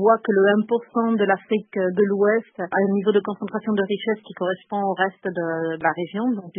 voit que le 1% de l'Afrique de l'Ouest a un niveau de concentration de richesse qui correspond au reste de la région, donc du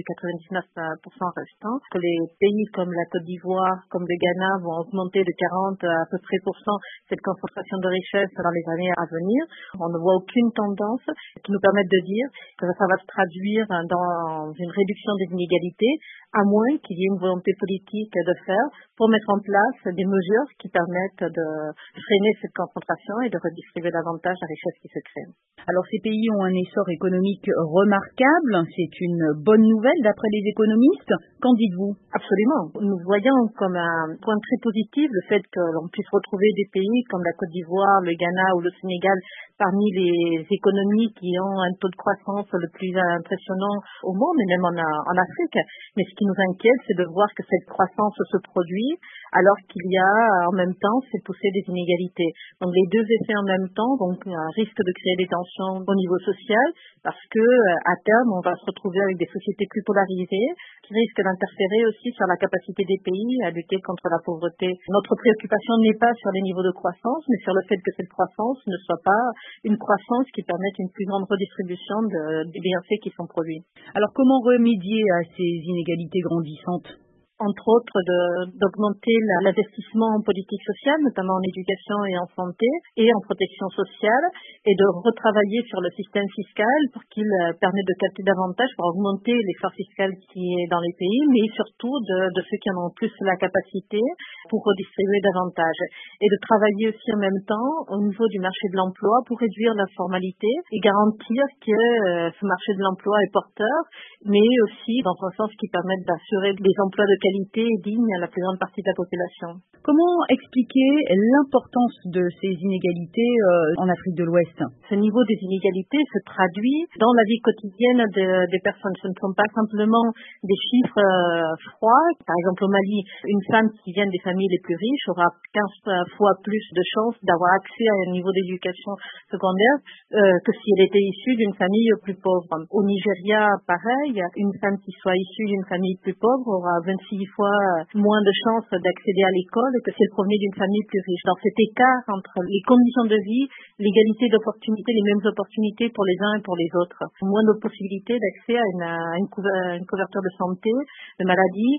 99% restant, que les pays comme la Côte d'Ivoire, comme le Ghana vont augmenter de 40 à peu près cette concentration de richesse dans les années à venir. On ne voit aucune tendance qui nous permette de dire que ça va se traduire dans une réduction des inégalités, à moins qu'il y ait une volonté politique de faire pour mettre en place des mesures qui permettent de freiner cette concentration et de redistribuer davantage la richesse qui se crée. Alors ces pays ont un essor économique remarquable, c'est une bonne nouvelle d'après les économistes. Qu'en dites-vous? Absolument. Nous voyons comme un point très positif le fait que l'on puisse retrouver des pays comme la Côte d'Ivoire, le Ghana ou le Sénégal parmi les économies qui ont un taux de croissance le plus impressionnant au monde et même en Afrique. Mais ce qui nous inquiète, c'est de voir que cette croissance se produit alors qu'il y a en même temps cette poussée des inégalités. Donc les deux effets en même temps, donc un risque de créer des tensions au niveau social parce que à terme on va se retrouver avec des sociétés plus polarisées qui risquent d'interférer aussi sur la capacité des pays à lutter contre la pauvreté. Notre préoccupation n'est pas sur les niveaux de croissance, mais sur le fait que cette croissance ne soit pas une croissance qui permette une plus grande redistribution des bienfaits qui sont produits. Alors comment remédier à ces inégalités grandissantes? Entre autres d'augmenter l'investissement en politique sociale, notamment en éducation et en santé et en protection sociale, et de retravailler sur le système fiscal pour qu'il permette de capter davantage, pour augmenter l'effort fiscal qui est dans les pays, mais surtout de ceux qui en ont plus la capacité pour redistribuer davantage. Et de travailler aussi en même temps au niveau du marché de l'emploi pour réduire la formalité et garantir que ce marché de l'emploi est porteur, mais aussi dans un sens qui permette d'assurer des emplois de qualité et dignes à la plus grande partie de la population. Comment expliquer l'importance de ces inégalités en Afrique de l'Ouest? Ce niveau des inégalités se traduit dans la vie quotidienne des personnes. Ce ne sont pas simplement des chiffres froids. Par exemple, au Mali, une femme qui vient des familles les plus riches aura 15 fois plus de chances d'avoir accès à un niveau d'éducation secondaire que si elle était issue d'une famille plus pauvre. Au Nigeria, pareil, une femme qui soit issue d'une famille plus pauvre aura 26 fois moins de chances d'accéder à l'école que si elle provenait d'une famille plus riche. Donc cet écart entre les conditions de vie, l'égalité d'opportunités, les mêmes opportunités pour les uns et pour les autres, moins de possibilités d'accès à une couverture de santé, de maladie,